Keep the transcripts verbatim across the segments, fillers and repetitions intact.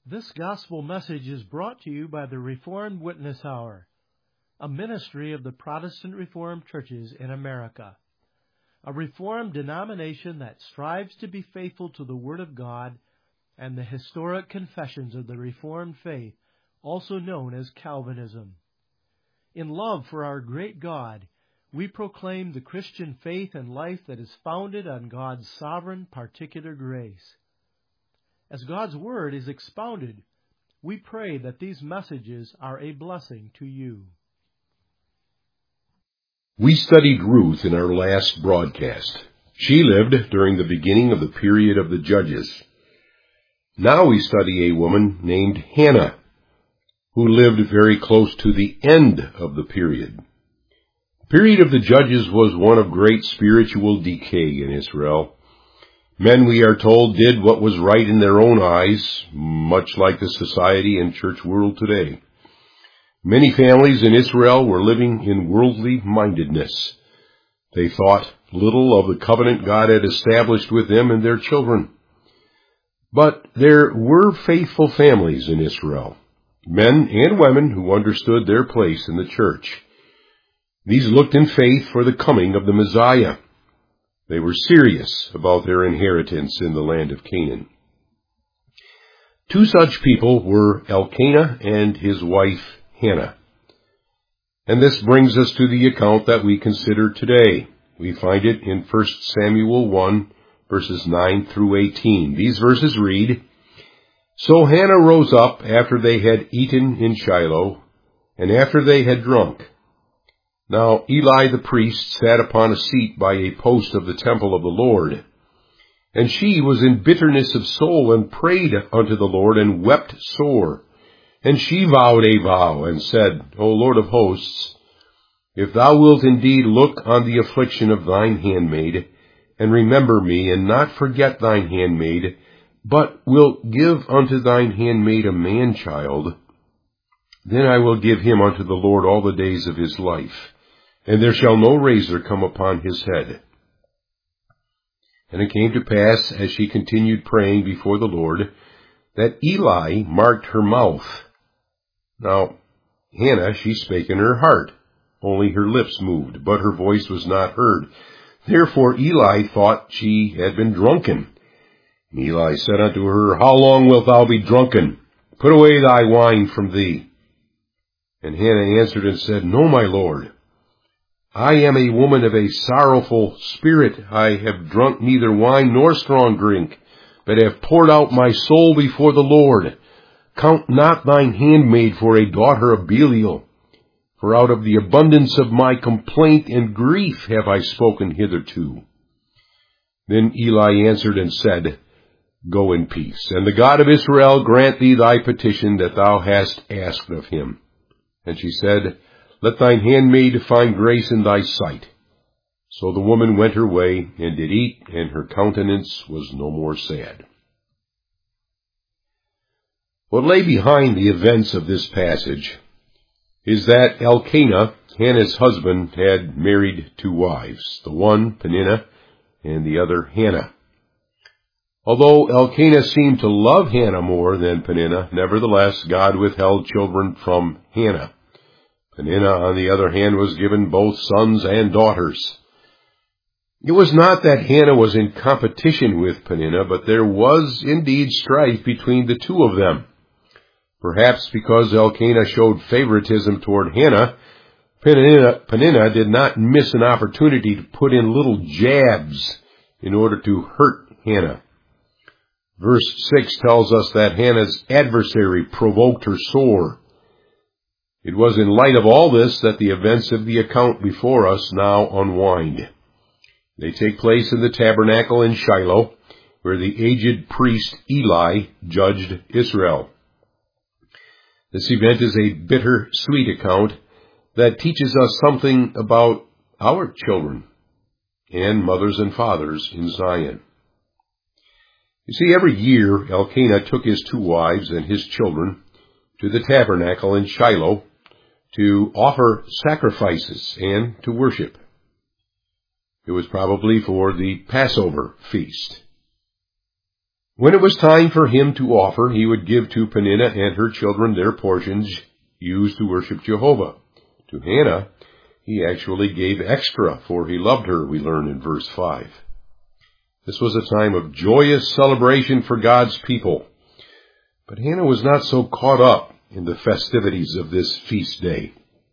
This gospel message is brought to you by the Reformed Witness Hour, a ministry of the Protestant Reformed churches in America, a Reformed denomination that strives to be faithful to the Word of God and the historic confessions of the Reformed faith, also known as Calvinism. In love for our great God, we proclaim the Christian faith and life that is founded on God's sovereign particular grace. As God's Word is expounded, we pray that these messages are a blessing to you. We studied Ruth in our last broadcast. She lived during the beginning of the period of the Judges. Now we study a woman named Hannah, who lived very close to the end of the period. The period of the Judges was one of great spiritual decay in Israel. Men, we are told, did what was right in their own eyes, much like the society and church world today. Many families in Israel were living in worldly mindedness. They thought little of the covenant God had established with them and their children. But there were faithful families in Israel, men and women who understood their place in the church. These looked in faith for the coming of the Messiah. They were serious about their inheritance in the land of Canaan. Two such people were Elkanah and his wife Hannah. And this brings us to the account that we consider today. We find it in First Samuel one, verses nine through eighteen. These verses read, "So Hannah rose up after they had eaten in Shiloh, and after they had drunk. Now Eli the priest sat upon a seat by a post of the temple of the Lord. And she was in bitterness of soul, and prayed unto the Lord, and wept sore. And she vowed a vow, and said, O Lord of hosts, if thou wilt indeed look on the affliction of thine handmaid, and remember me, and not forget thine handmaid, but wilt give unto thine handmaid a man-child, then I will give him unto the Lord all the days of his life, and there shall no razor come upon his head. And it came to pass, as she continued praying before the Lord, that Eli marked her mouth. Now Hannah, she spake in her heart, only her lips moved, but her voice was not heard. Therefore Eli thought she had been drunken. And Eli said unto her, How long wilt thou be drunken? Put away thy wine from thee. And Hannah answered and said, No, my Lord. I am a woman of a sorrowful spirit. I have drunk neither wine nor strong drink, but have poured out my soul before the Lord. Count not thine handmaid for a daughter of Belial, for out of the abundance of my complaint and grief have I spoken hitherto. Then Eli answered and said, Go in peace, and the God of Israel grant thee thy petition that thou hast asked of him. And she said, Let thine handmaid find grace in thy sight. So the woman went her way, and did eat, and her countenance was no more sad. What lay behind the events of this passage is that Elkanah, Hannah's husband, had married two wives, the one Peninnah and the other Hannah. Although Elkanah seemed to love Hannah more than Peninnah, nevertheless God withheld children from Hannah. Peninnah, on the other hand, was given both sons and daughters. It was not that Hannah was in competition with Peninnah, but there was indeed strife between the two of them. Perhaps because Elkanah showed favoritism toward Hannah, Peninnah, Peninnah did not miss an opportunity to put in little jabs in order to hurt Hannah. Verse six tells us that Hannah's adversary provoked her sore. It was in light of all this that the events of the account before us now unwind. They take place in the tabernacle in Shiloh, where the aged priest Eli judged Israel. This event is a bitter-sweet account that teaches us something about our children and mothers and fathers in Zion. You see, every year Elkanah took his two wives and his children to the tabernacle in Shiloh to offer sacrifices and to worship. It was probably for the Passover feast. When it was time for him to offer, he would give to Peninnah and her children their portions used to worship Jehovah. To Hannah, he actually gave extra, for he loved her, we learn in verse five. This was a time of joyous celebration for God's people. But Hannah was not so caught up in the festivities of this feast day.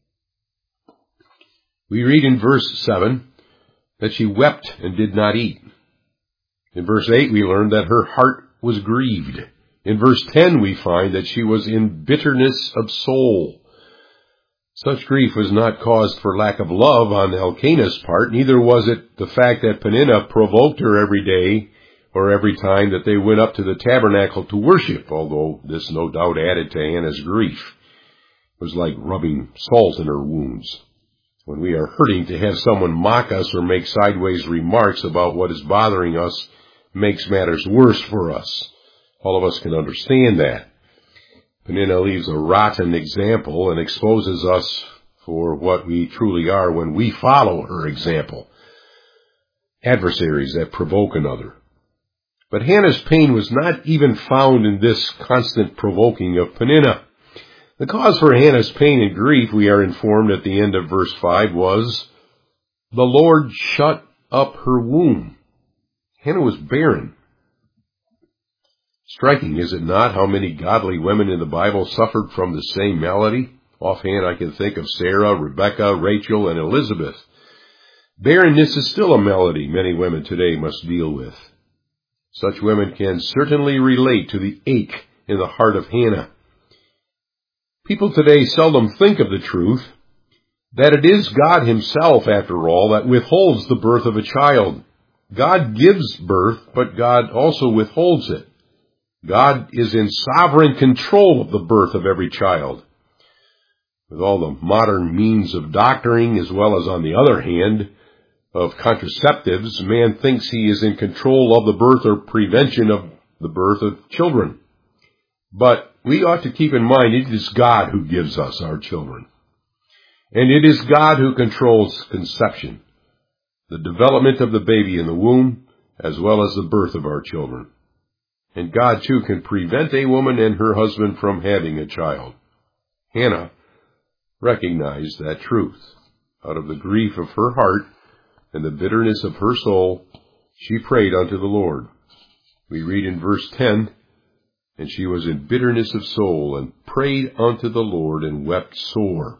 We read in verse seven that she wept and did not eat. In verse eight we learn that her heart was grieved. In verse ten we find that she was in bitterness of soul. Such grief was not caused for lack of love on Elkanah's part, neither was it the fact that Peninnah provoked her every day or every time that they went up to the tabernacle to worship, although this no doubt added to Hannah's grief. It was like rubbing salt in her wounds. When we are hurting, to have someone mock us or make sideways remarks about what is bothering us makes matters worse for us. All of us can understand that. Peninnah leaves a rotten example and exposes us for what we truly are when we follow her example. Adversaries that provoke another. But Hannah's pain was not even found in this constant provoking of Peninnah. The cause for Hannah's pain and grief, we are informed at the end of verse five, was the Lord shut up her womb. Hannah was barren. Striking, is it not, how many godly women in the Bible suffered from the same malady? Offhand, I can think of Sarah, Rebecca, Rachel, and Elizabeth. Barrenness is still a malady many women today must deal with. Such women can certainly relate to the ache in the heart of Hannah. People today seldom think of the truth that it is God himself, after all, that withholds the birth of a child. God gives birth, but God also withholds it. God is in sovereign control of the birth of every child. With all the modern means of doctoring, as well as, on the other hand, of contraceptives, man thinks he is in control of the birth or prevention of the birth of children. But we ought to keep in mind it is God who gives us our children. And it is God who controls conception, the development of the baby in the womb, as well as the birth of our children. And God, too, can prevent a woman and her husband from having a child. Hannah recognized that truth. Out of the grief of her heart and the bitterness of her soul, she prayed unto the Lord. We read in verse ten, and she was in bitterness of soul, and prayed unto the Lord, and wept sore.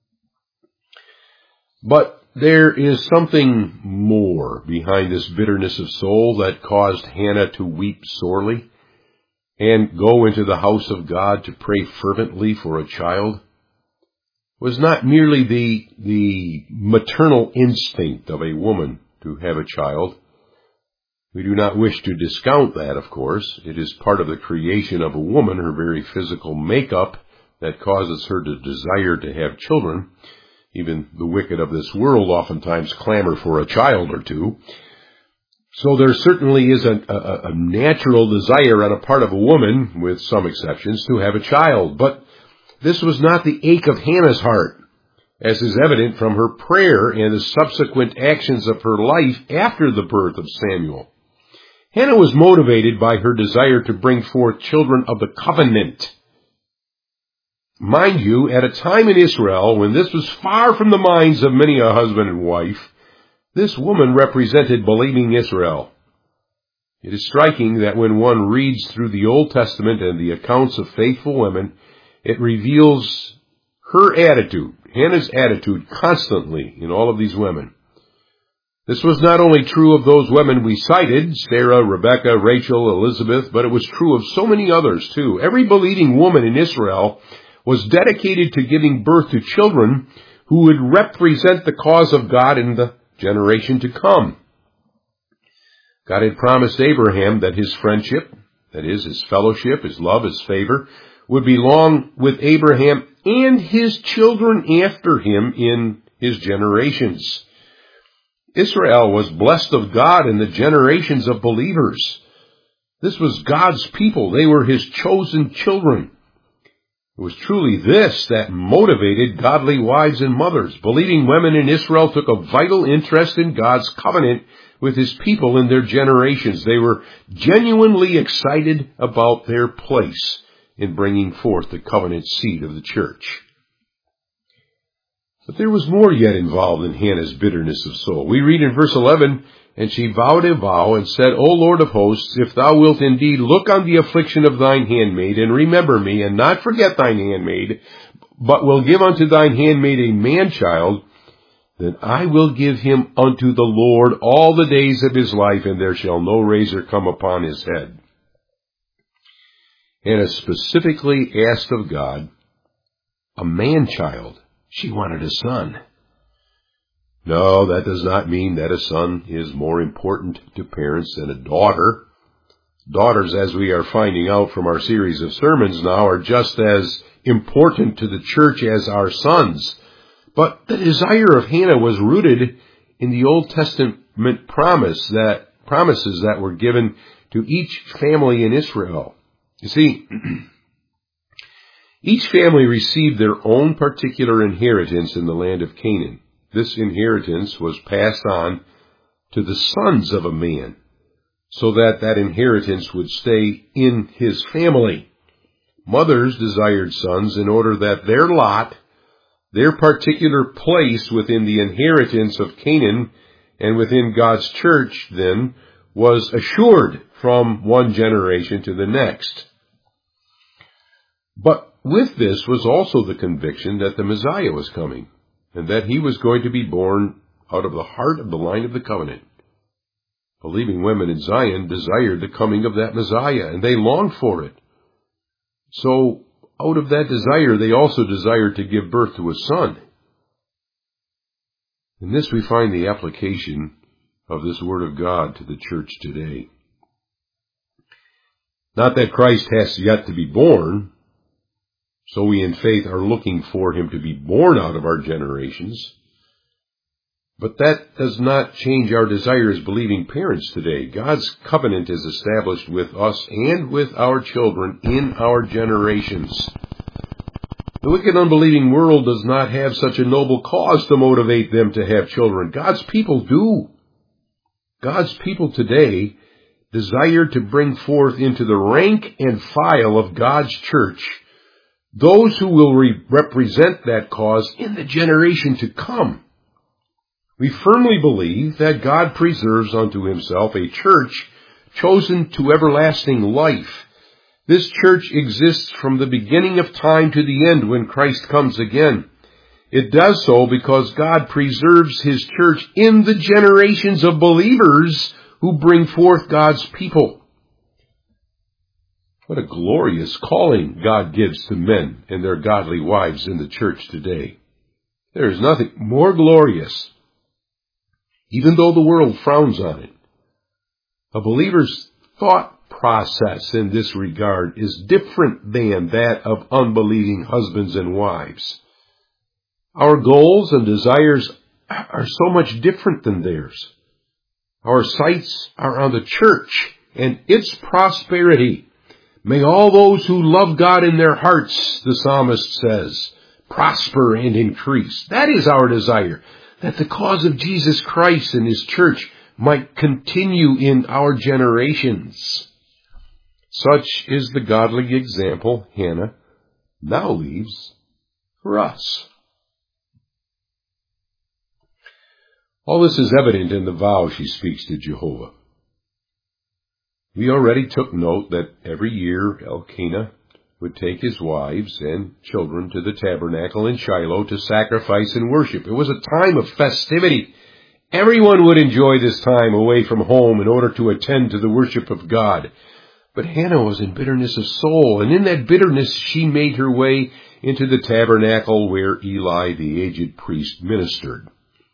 But there is something more behind this bitterness of soul that caused Hannah to weep sorely and go into the house of God to pray fervently for a child. It was not merely the, the maternal instinct of a woman to have a child. We do not wish to discount that, of course. It is part of the creation of a woman, her very physical makeup, that causes her to desire to have children. Even the wicked of this world oftentimes clamor for a child or two. So there certainly is a, a, a natural desire on a part of a woman, with some exceptions, to have a child. But this was not the ache of Hannah's heart, as is evident from her prayer and the subsequent actions of her life after the birth of Samuel. Hannah was motivated by her desire to bring forth children of the covenant. Mind you, at a time in Israel when this was far from the minds of many a husband and wife, this woman represented believing Israel. It is striking that when one reads through the Old Testament and the accounts of faithful women, it reveals her attitude, Hannah's attitude, constantly in all of these women. This was not only true of those women we cited, Sarah, Rebecca, Rachel, Elizabeth, but it was true of so many others too. Every believing woman in Israel was dedicated to giving birth to children who would represent the cause of God in the generation to come. God had promised Abraham that his friendship, that is, his fellowship, his love, his favor, would belong with Abraham and his children after him in his generations. Israel was blessed of God in the generations of believers. This was God's people. They were his chosen children. It was truly this that motivated godly wives and mothers. Believing women in Israel took a vital interest in God's covenant with His people in their generations. They were genuinely excited about their place in bringing forth the covenant seed of the church. But there was more yet involved in Hannah's bitterness of soul. We read in verse eleven, "And she vowed a vow and said, O Lord of hosts, if thou wilt indeed look on the affliction of thine handmaid, and remember me, and not forget thine handmaid, but will give unto thine handmaid a man-child, then I will give him unto the Lord all the days of his life, and there shall no razor come upon his head." Hannah specifically asked of God a man-child. She wanted a son. No, that does not mean that a son is more important to parents than a daughter. Daughters, as we are finding out from our series of sermons now, are just as important to the church as our sons. But the desire of Hannah was rooted in the Old Testament promise that promises that were given to each family in Israel. You see, each family received their own particular inheritance in the land of Canaan. This inheritance was passed on to the sons of a man, so that that inheritance would stay in his family. Mothers desired sons in order that their lot, their particular place within the inheritance of Canaan and within God's church, then, was assured from one generation to the next. But with this was also the conviction that the Messiah was coming, and that he was going to be born out of the heart of the line of the covenant. Believing women in Zion desired the coming of that Messiah, and they longed for it. So, out of that desire, they also desired to give birth to a son. In this we find the application of this Word of God to the church today. Not that Christ has yet to be born, so we in faith are looking for him to be born out of our generations. But that does not change our desire as believing parents today. God's covenant is established with us and with our children in our generations. The wicked, unbelieving world does not have such a noble cause to motivate them to have children. God's people do. God's people today desire to bring forth into the rank and file of God's church those who will re- represent that cause in the generation to come. We firmly believe that God preserves unto himself a church chosen to everlasting life. This church exists from the beginning of time to the end when Christ comes again. It does so because God preserves his church in the generations of believers who bring forth God's people. What a glorious calling God gives to men and their godly wives in the church today. There is nothing more glorious, even though the world frowns on it. A believer's thought process in this regard is different than that of unbelieving husbands and wives. Our goals and desires are so much different than theirs. Our sights are on the church and its prosperity. May all those who love God in their hearts, the psalmist says, prosper and increase. That is our desire, that the cause of Jesus Christ and his church might continue in our generations. Such is the godly example Hannah now leaves for us. All this is evident in the vow she speaks to Jehovah. We already took note that every year Elkanah would take his wives and children to the tabernacle in Shiloh to sacrifice and worship. It was a time of festivity. Everyone would enjoy this time away from home in order to attend to the worship of God. But Hannah was in bitterness of soul, and in that bitterness she made her way into the tabernacle where Eli, the aged priest, ministered.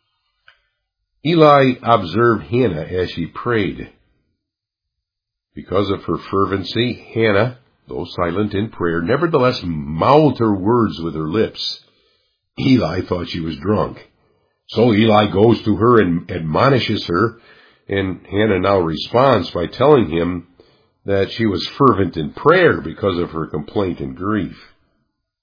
Eli observed Hannah as she prayed. Because of her fervency, Hannah, though silent in prayer, nevertheless mouthed her words with her lips. Eli thought she was drunk. So Eli goes to her and admonishes her, and Hannah now responds by telling him that she was fervent in prayer because of her complaint and grief.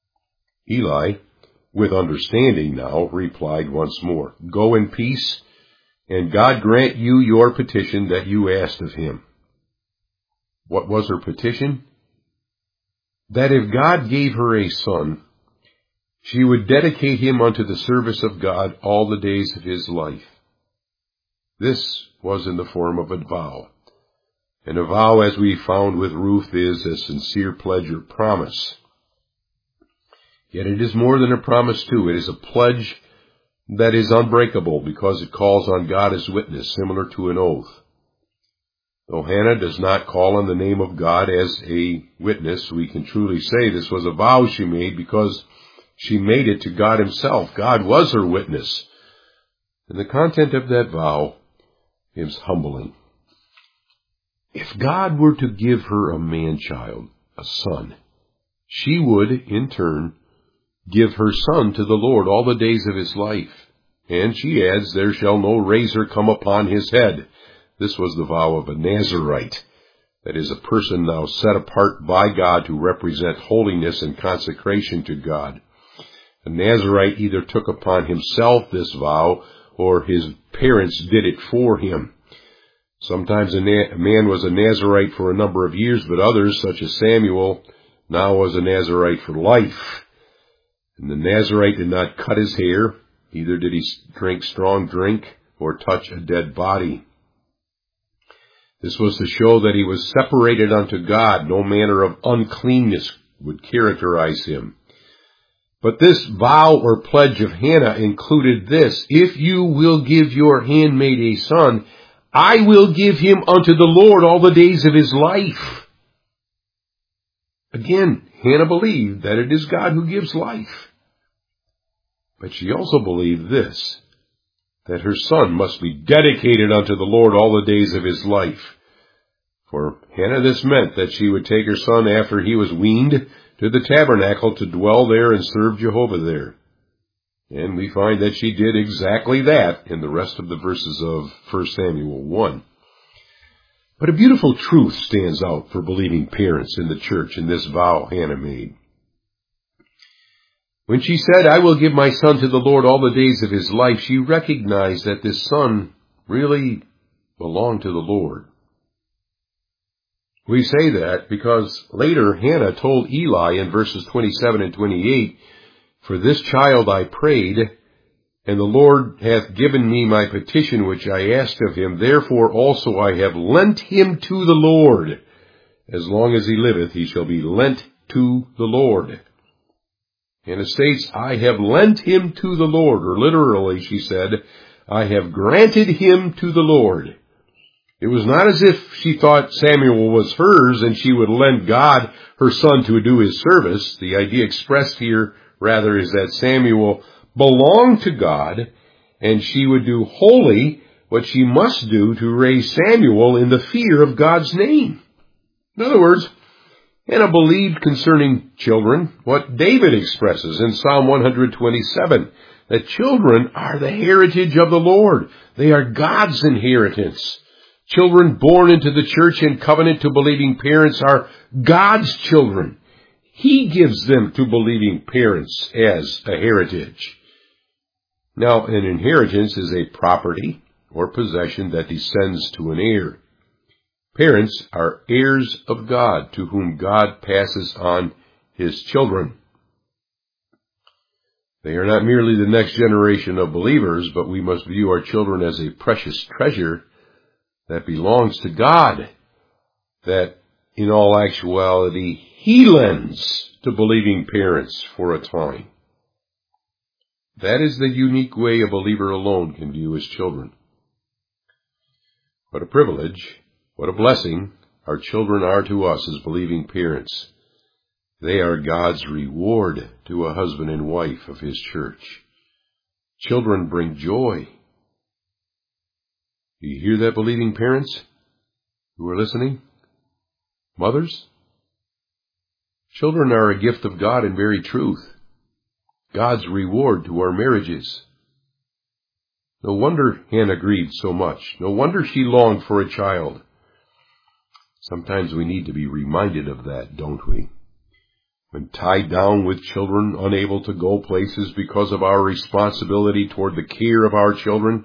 Eli, with understanding now, replied once more, "Go in peace, and God grant you your petition that you asked of him." What was her petition? That if God gave her a son, she would dedicate him unto the service of God all the days of his life. This was in the form of a vow. And a vow, as we found with Ruth, is a sincere pledge or promise. Yet it is more than a promise, too. It is a pledge that is unbreakable because it calls on God as witness, similar to an oath. Though Hannah does not call on the name of God as a witness, we can truly say this was a vow she made because she made it to God himself. God was her witness. And the content of that vow is humbling. If God were to give her a man-child, a son, she would, in turn, give her son to the Lord all the days of his life. And she adds, "There shall no razor come upon his head." This was the vow of a Nazirite, that is, a person now set apart by God to represent holiness and consecration to God. A Nazirite either took upon himself this vow, or his parents did it for him. Sometimes a, na- a man was a Nazirite for a number of years, but others, such as Samuel, now was a Nazirite for life. And the Nazirite did not cut his hair, neither did he drink strong drink or touch a dead body. This was to show that he was separated unto God. No manner of uncleanness would characterize him. But this vow or pledge of Hannah included this: "If you will give your handmaid a son, I will give him unto the Lord all the days of his life." Again, Hannah believed that it is God who gives life. But she also believed this, that her son must be dedicated unto the Lord all the days of his life. For Hannah this meant that she would take her son after he was weaned to the tabernacle to dwell there and serve Jehovah there. And we find that she did exactly that in the rest of the verses of First Samuel one. But a beautiful truth stands out for believing parents in the church in this vow Hannah made. When she said, "I will give my son to the Lord all the days of his life," she recognized that this son really belonged to the Lord. We say that because later Hannah told Eli in verses twenty-seven and twenty-eight, "For this child I prayed, and the Lord hath given me my petition which I asked of him. Therefore also I have lent him to the Lord. As long as he liveth, he shall be lent to the Lord." And it states, "I have lent him to the Lord," or literally, she said, "I have granted him to the Lord." It was not as if she thought Samuel was hers and she would lend God her son to do his service. The idea expressed here, rather, is that Samuel belonged to God and she would do wholly what she must do to raise Samuel in the fear of God's name. In other words, Hannah believed concerning children what David expresses in Psalm one twenty-seven, that children are the heritage of the Lord. They are God's inheritance. Children born into the church and covenant to believing parents are God's children. He gives them to believing parents as a heritage. Now, an inheritance is a property or possession that descends to an heir. Parents are heirs of God, to whom God passes on his children. They are not merely the next generation of believers, but we must view our children as a precious treasure that belongs to God, that in all actuality he lends to believing parents for a time. That is the unique way a believer alone can view his children. What a privilege, what a blessing our children are to us as believing parents. They are God's reward to a husband and wife of his church. Children bring joy. Do you hear that, believing parents who are listening? Mothers? Children are a gift of God in very truth. God's reward to our marriages. No wonder Hannah grieved so much. No wonder she longed for a child. Sometimes we need to be reminded of that, don't we? and tied down with children, unable to go places because of our responsibility toward the care of our children,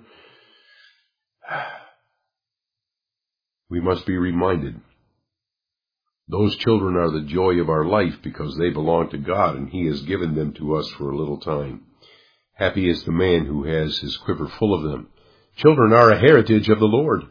we must be reminded those children are the joy of our life because they belong to God and He has given them to us for a little time. Happy is the man who has his quiver full of them. Children are a heritage of the Lord.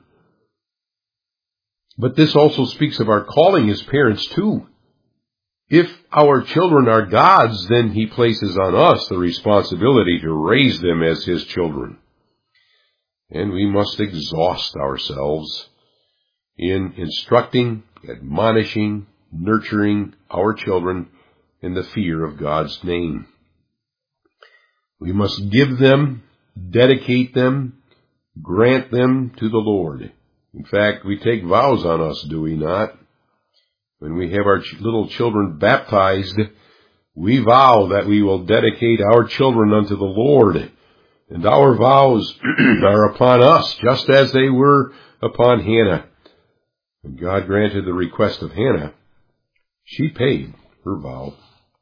But this also speaks of our calling as parents too. If our children are God's, then He places on us the responsibility to raise them as His children. And we must exhaust ourselves in instructing, admonishing, nurturing our children in the fear of God's name. We must give them, dedicate them, grant them to the Lord. In fact, we take vows on us, do we not? When we have our ch- little children baptized, we vow that we will dedicate our children unto the Lord. And our vows are upon us, just as they were upon Hannah. When God granted the request of Hannah, she paid her vow.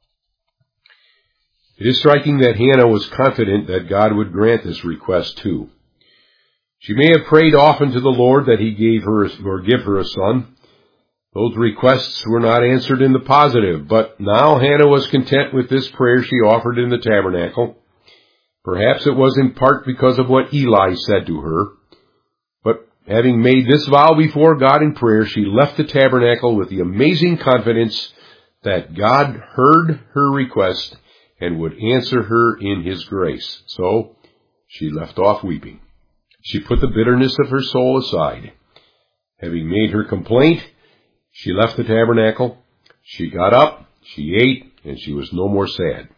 It is striking that Hannah was confident that God would grant this request too. She may have prayed often to the Lord that He gave her or give her a son. Those requests were not answered in the positive, but now Hannah was content with this prayer she offered in the tabernacle. Perhaps it was in part because of what Eli said to her. But having made this vow before God in prayer, she left the tabernacle with the amazing confidence that God heard her request and would answer her in His grace. So she left off weeping. She put the bitterness of her soul aside. Having made her complaint, she left the tabernacle. She got up, she ate, and she was no more sad.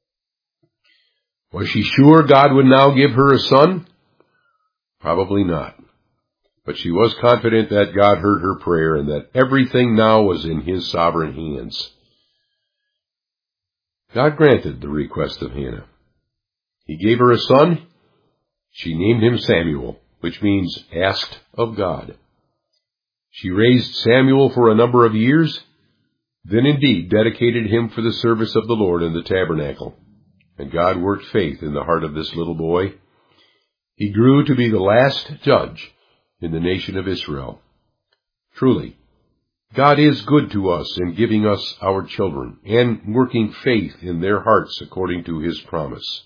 Was she sure God would now give her a son? Probably not. But she was confident that God heard her prayer and that everything now was in His sovereign hands. God granted the request of Hannah. He gave her a son. She named him Samuel, which means asked of God. She raised Samuel for a number of years, then indeed dedicated him for the service of the Lord in the tabernacle. And God worked faith in the heart of this little boy. He grew to be the last judge in the nation of Israel. Truly, God is good to us in giving us our children and working faith in their hearts according to His promise.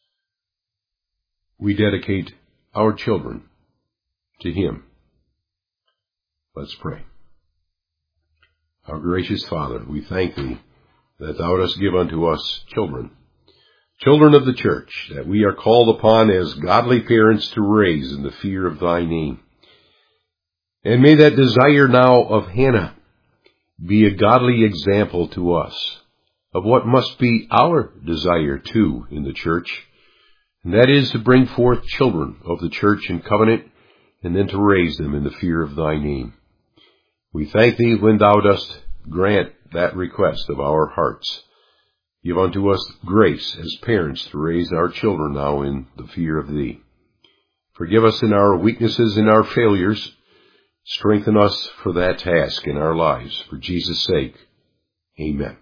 We dedicate our children to Him. Let's pray. Our gracious Father, we thank Thee that Thou dost give unto us children, children of the church, that we are called upon as godly parents to raise in the fear of Thy name. And may that desire now of Hannah be a godly example to us of what must be our desire too in the church, and that is to bring forth children of the church in covenant, and then to raise them in the fear of Thy name. We thank Thee when Thou dost grant that request of our hearts. Give unto us grace as parents to raise our children now in the fear of Thee. Forgive us in our weaknesses and our failures. Strengthen us for that task in our lives. For Jesus' sake, amen.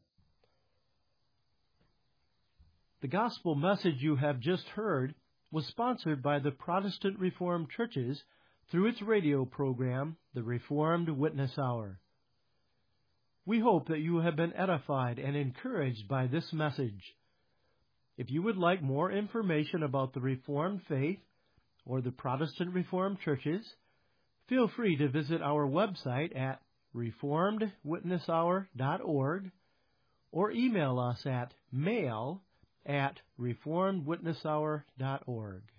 The gospel message you have just heard was sponsored by the Protestant Reformed Churches through its radio program, The Reformed Witness Hour. We hope that you have been edified and encouraged by this message. If you would like more information about the Reformed faith or the Protestant Reformed Churches, feel free to visit our website at reformed witness hour dot org or email us at mail at reformed witness hour dot org.